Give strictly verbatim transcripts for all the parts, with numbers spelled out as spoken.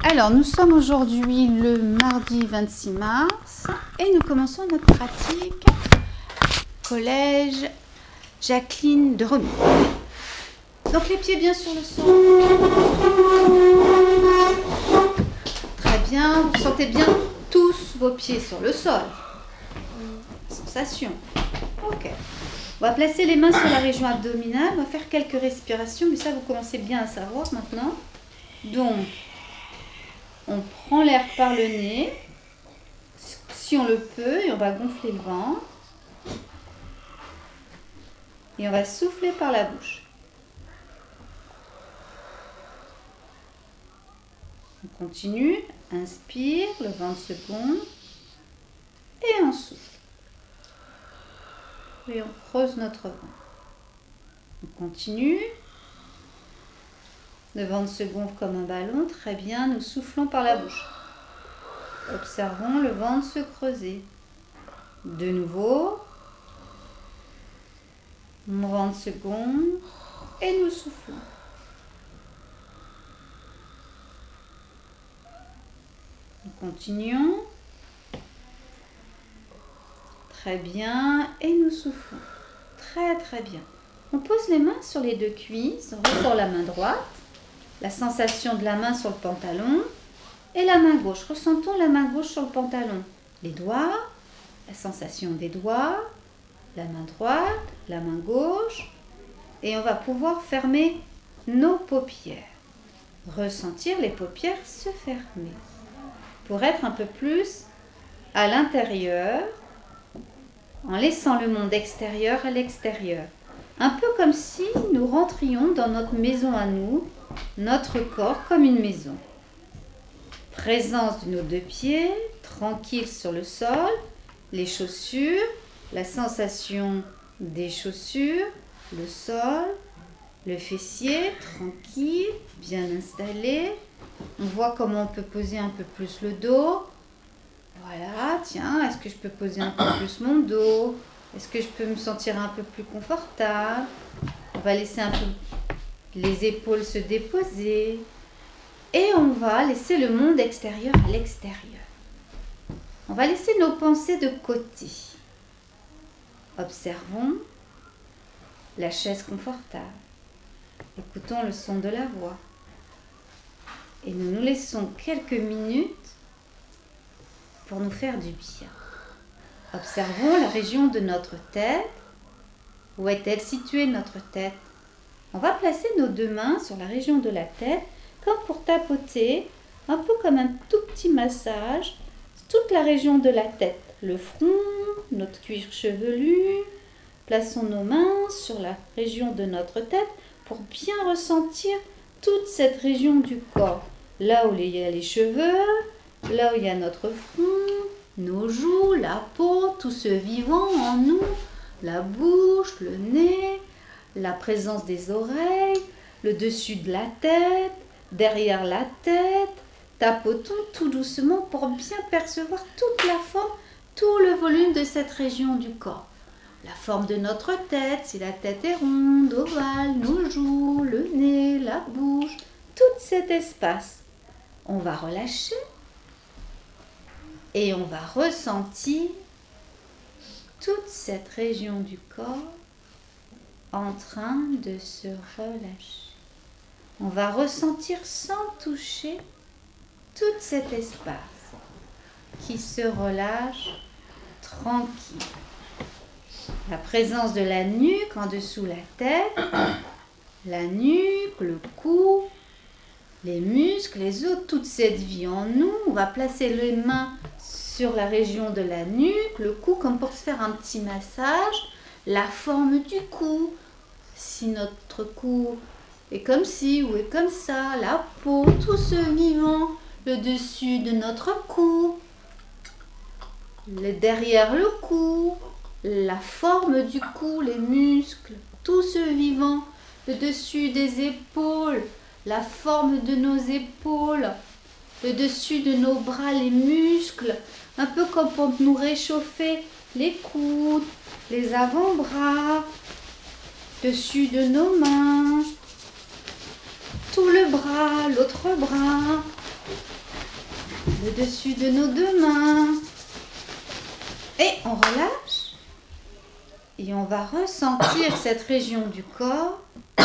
Alors, nous sommes aujourd'hui le mardi vingt-six mars et nous commençons notre pratique collège Jacqueline de Remy. Donc, les pieds bien sur le sol. Très bien, vous sentez bien tous vos pieds sur le sol. Sensation. Ok. On va placer les mains sur la région abdominale. On va faire quelques respirations, mais ça, vous commencez bien à savoir maintenant. Donc, on prend l'air par le nez, si on le peut, et on va gonfler le ventre. Et on va souffler par la bouche. On continue, inspire, le ventre se gonfle, et on souffle. Et on creuse notre ventre. On continue. Le ventre se gonfle comme un ballon. Très bien, nous soufflons par la bouche. Observons le ventre se creuser. De nouveau. Mon ventre se gonfle et nous soufflons. Nous continuons. Très bien, et nous soufflons. Très très bien. On pose les mains sur les deux cuisses, on ressort la main droite. La sensation de la main sur le pantalon et la main gauche. Ressentons la main gauche sur le pantalon. Les doigts, la sensation des doigts, la main droite, la main gauche. Et on va pouvoir fermer nos paupières. Ressentir les paupières se fermer. Pour être un peu plus à l'intérieur, en laissant le monde extérieur à l'extérieur. Un peu comme si nous rentrions dans notre maison à nous, notre corps comme une maison. Présence de nos deux pieds, tranquille sur le sol, les chaussures, la sensation des chaussures, le sol, le fessier, tranquille, bien installé. On voit comment on peut poser un peu plus le dos. Voilà, tiens, est-ce que je peux poser un peu plus mon dos? Est-ce que je peux me sentir un peu plus confortable? On va laisser un peu les épaules se déposer. Et on va laisser le monde extérieur à l'extérieur. On va laisser nos pensées de côté. Observons la chaise confortable. Écoutons le son de la voix. Et nous nous laissons quelques minutes pour nous faire du bien. Observons la région de notre tête. Où est-elle située, notre tête? On va placer nos deux mains sur la région de la tête, comme pour tapoter, un peu comme un tout petit massage, toute la région de la tête. Le front, notre cuir chevelu. Plaçons nos mains sur la région de notre tête pour bien ressentir toute cette région du corps. Là où il y a les cheveux, là où il y a notre front, nos joues, la peau, tout ce vivant en nous, la bouche, le nez, la présence des oreilles, le dessus de la tête, derrière la tête. Tapotons tout doucement pour bien percevoir toute la forme, tout le volume de cette région du corps. La forme de notre tête, si la tête est ronde, ovale, nos joues, le nez, la bouche, tout cet espace. On va relâcher. Et on va ressentir toute cette région du corps en train de se relâcher. On va ressentir sans toucher tout cet espace qui se relâche tranquille. La présence de la nuque en dessous la tête, la nuque, le cou, les muscles, les os, toute cette vie en nous. On va placer les mains sur la région de la nuque, le cou, comme pour se faire un petit massage. La forme du cou, si notre cou est comme ci ou est comme ça, la peau, tout ce vivant, le dessus de notre cou, le derrière le cou, la forme du cou, les muscles, tout ce vivant, le dessus des épaules, la forme de nos épaules, le dessus de nos bras, les muscles, un peu comme pour nous réchauffer les coudes, les avant-bras, dessus de nos mains, tout le bras, l'autre bras, le dessus de nos deux mains. Et on relâche. Et on va ressentir cette région du corps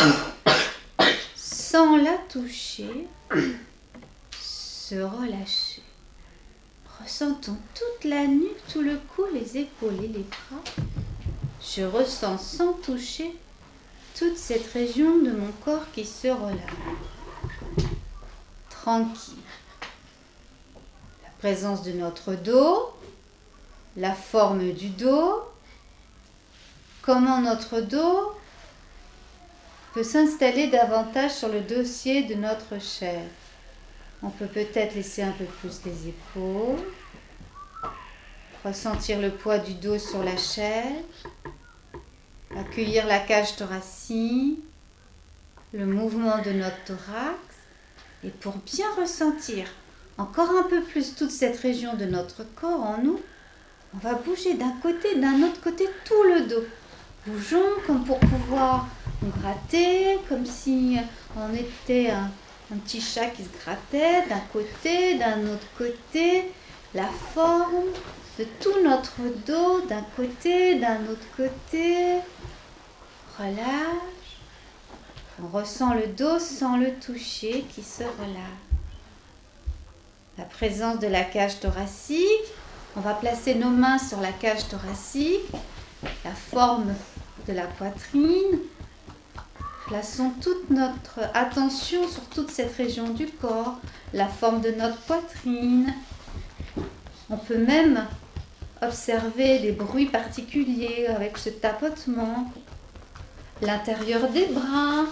sans la toucher, se relâcher. Ressentons toute la nuque, tout le cou, les épaules et les bras. Je ressens sans toucher toute cette région de mon corps qui se relâche. Tranquille. La présence de notre dos, la forme du dos, comment notre dos peut s'installer davantage sur le dossier de notre chaise. On peut peut-être laisser un peu plus les épaules, ressentir le poids du dos sur la chaise, accueillir la cage thoracique, le mouvement de notre thorax. Et pour bien ressentir encore un peu plus toute cette région de notre corps en nous, on va bouger d'un côté, d'un autre côté, tout le dos. Bougeons comme pour pouvoir nous gratter, comme si on était un, un petit chat qui se grattait d'un côté, d'un autre côté. La forme de tout notre dos, d'un côté, d'un autre côté. Relâche. On ressent le dos sans le toucher qui se relâche. La présence de la cage thoracique. On va placer nos mains sur la cage thoracique. La forme de la poitrine. Plaçons toute notre attention sur toute cette région du corps, la forme de notre poitrine. On peut même observer des bruits particuliers avec ce tapotement. L'intérieur des bras,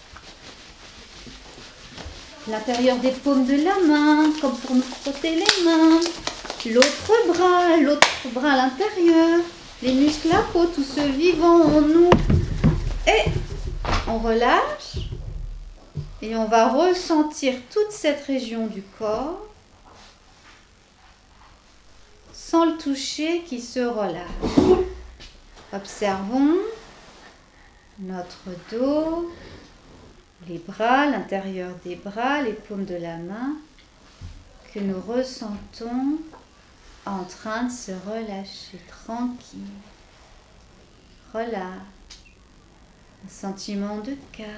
l'intérieur des paumes de la main, comme pour nous frotter les mains. L'autre bras, l'autre bras à l'intérieur. Les muscles à peau, tout ce vivant en nous. Et on relâche. Et on va ressentir toute cette région du corps sans le toucher qui se relâche. Observons notre dos, les bras, l'intérieur des bras, les paumes de la main que nous ressentons en train de se relâcher tranquille. Relâche. Un sentiment de calme,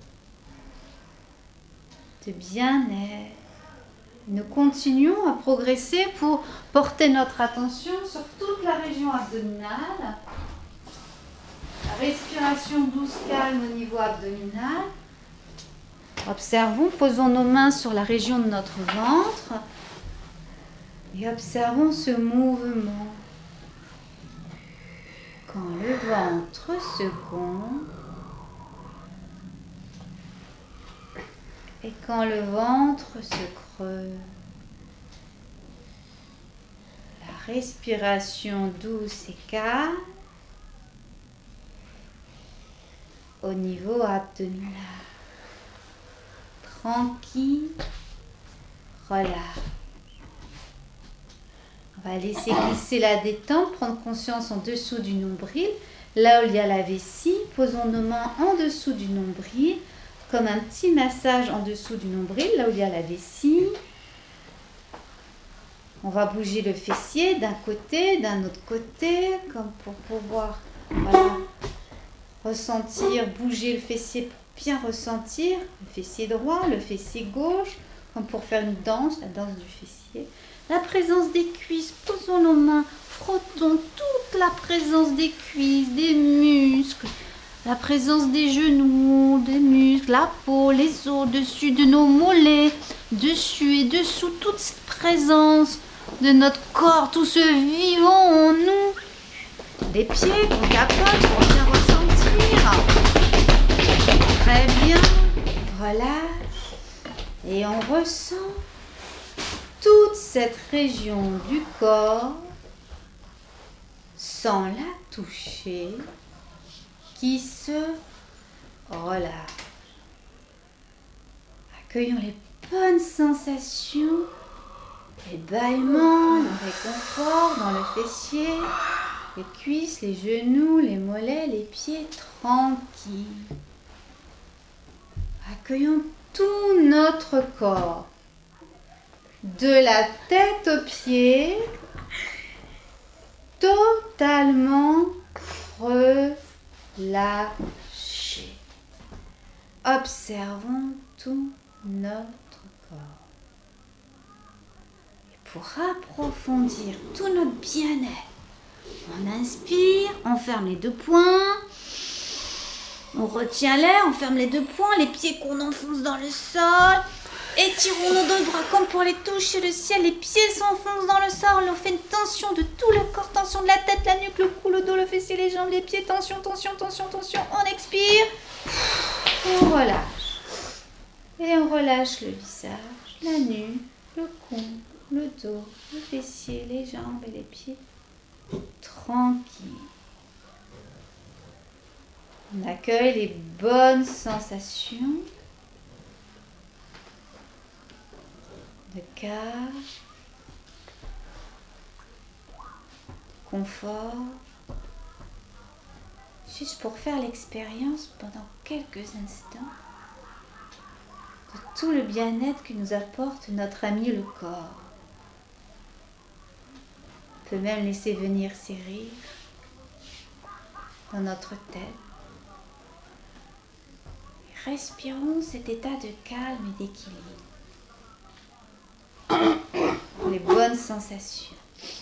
de bien-être. Nous continuons à progresser pour porter notre attention sur toute la région abdominale. La respiration douce, calme au niveau abdominal. Observons, posons nos mains sur la région de notre ventre et observons ce mouvement. Quand le ventre se gonfle et quand le ventre se creuse. La respiration douce et calme au niveau abdominal. Tranquille, relâche. On va laisser glisser la détente, prendre conscience en dessous du nombril. Là où il y a la vessie, posons nos mains en dessous du nombril, comme un petit massage en dessous du nombril, là où il y a la vessie. On va bouger le fessier d'un côté, d'un autre côté, comme pour pouvoir voilà, ressentir, bouger le fessier pour bien ressentir. Le fessier droit, le fessier gauche, comme pour faire une danse, la danse du fessier. La présence des cuisses, posons nos mains, frottons toute la présence des cuisses, des muscles, la présence des genoux, des muscles, la peau, les os, dessus de nos mollets, dessus et dessous, toute cette présence de notre corps, tout ce vivant en nous. Des pieds qu'on tapote pour bien ressentir. Très bien, relâche et on ressent toute cette région du corps sans la toucher qui se relâche. Accueillons les bonnes sensations, les bâillements, le réconfort dans le fessier, les cuisses, les genoux, les mollets, les pieds tranquilles. Accueillons tout notre corps. de la tête aux pieds, totalement relâché. Observons tout notre corps. Et pour approfondir tout notre bien-être, on inspire, on ferme les deux poings, on retient l'air, on ferme les deux poings, les pieds qu'on enfonce dans le sol. Étirons nos deux bras comme pour les toucher le ciel. Les pieds s'enfoncent dans le sol. On fait une tension de tout le corps. Tension de la tête, la nuque, le cou, le dos, le fessier, les jambes, les pieds. Tension, tension, tension, tension. On expire. On relâche. Et on relâche le visage, la nuque, le cou, le dos, le fessier, les jambes et les pieds. Tranquille. On accueille les bonnes sensations. De calme, confort, juste pour faire l'expérience pendant quelques instants de tout le bien-être que nous apporte notre ami le corps. On peut même laisser venir ces rires dans notre tête. Et respirons cet état de calme et d'équilibre. Les bonnes sensations.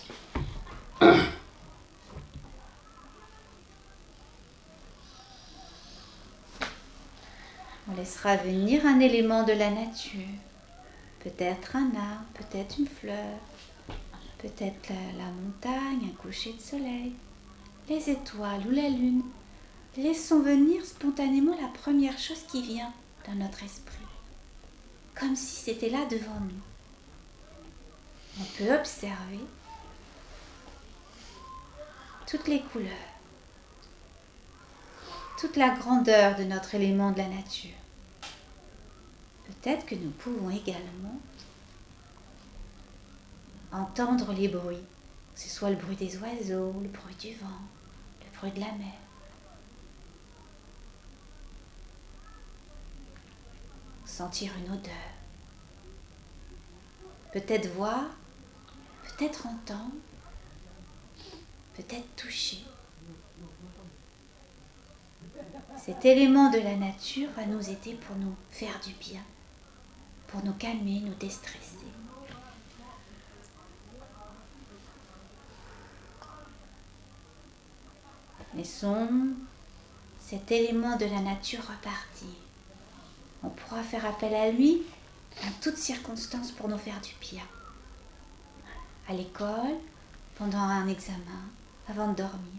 On laissera venir un élément de la nature. Peut-être un arbre, peut-être une fleur, peut-être la, la montagne, un coucher de soleil, les étoiles ou la lune. Laissons venir spontanément la première chose qui vient dans notre esprit. Comme si c'était là devant nous. On peut observer toutes les couleurs, toute la grandeur de notre élément de la nature. Peut-être que nous pouvons également entendre les bruits, que ce soit le bruit des oiseaux, le bruit du vent, le bruit de la mer. Sentir une odeur. Peut-être voir, peut-être entendre, peut-être toucher. Cet élément de la nature va nous aider pour nous faire du bien, pour nous calmer, nous déstresser. Laissons cet élément de la nature repartir. On pourra faire appel à lui en toutes circonstances pour nous faire du bien. À l'école, pendant un examen, avant de dormir.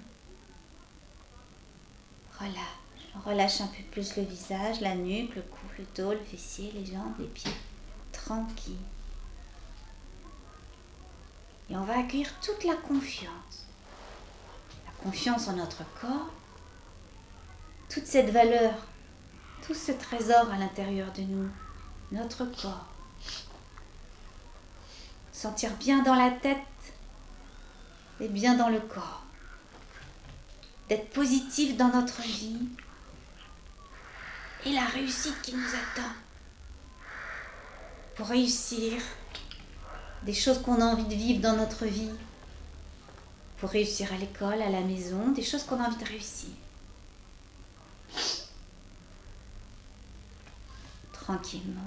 Relâche. On relâche un peu plus le visage, la nuque, le cou, le dos, le fessier, les jambes, les pieds. Tranquille. Et on va accueillir toute la confiance. La confiance en notre corps. Toute cette valeur, tout ce trésor à l'intérieur de nous. Notre corps. Sentir bien dans la tête et bien dans le corps. D'être positif dans notre vie et la réussite qui nous attend. Pour réussir des choses qu'on a envie de vivre dans notre vie. Pour réussir à l'école, à la maison, des choses qu'on a envie de réussir. Tranquillement.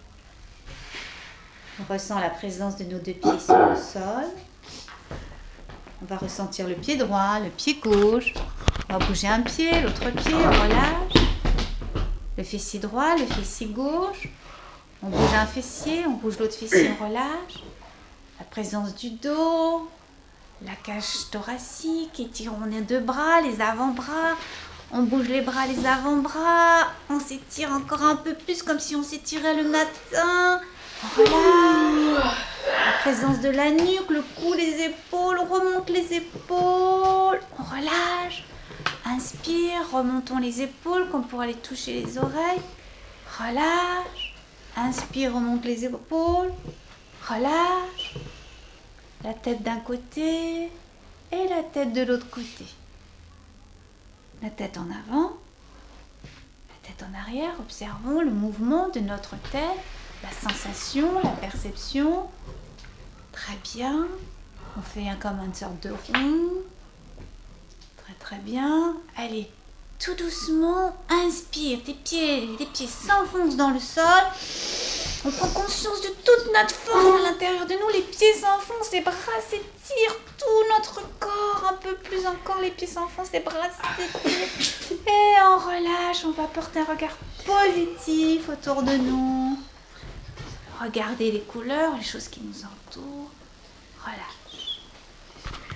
On ressent la présence de nos deux pieds sur le sol. On va ressentir le pied droit, le pied gauche. On va bouger un pied, l'autre pied, on relâche. Le fessier droit, le fessier gauche. On bouge un fessier, on bouge l'autre fessier, on relâche. La présence du dos, la cage thoracique, étirons les deux bras, les avant-bras. On bouge les bras, les avant-bras. On s'étire encore un peu plus comme si on s'étirait le matin. On relâche. La présence de la nuque, le cou, les épaules. On remonte les épaules. On relâche. Inspire, remontons les épaules comme pour aller toucher les oreilles. Relâche. Inspire, remonte les épaules. Relâche. La tête d'un côté et la tête de l'autre côté. La tête en avant, la tête en arrière. Observons le mouvement de notre tête la sensation, la perception. Très bien. On fait un, comme une sorte de rond. Très très bien. Allez, tout doucement, inspire. Tes pieds, tes pieds s'enfoncent dans le sol. On prend conscience de toute notre force à l'intérieur de nous. Les pieds s'enfoncent, les bras s'étirent, tout notre corps, un peu plus encore, les pieds s'enfoncent, les bras s'étirent. Et on relâche, on va porter un regard positif autour de nous. Regardez les couleurs, les choses qui nous entourent. Relax.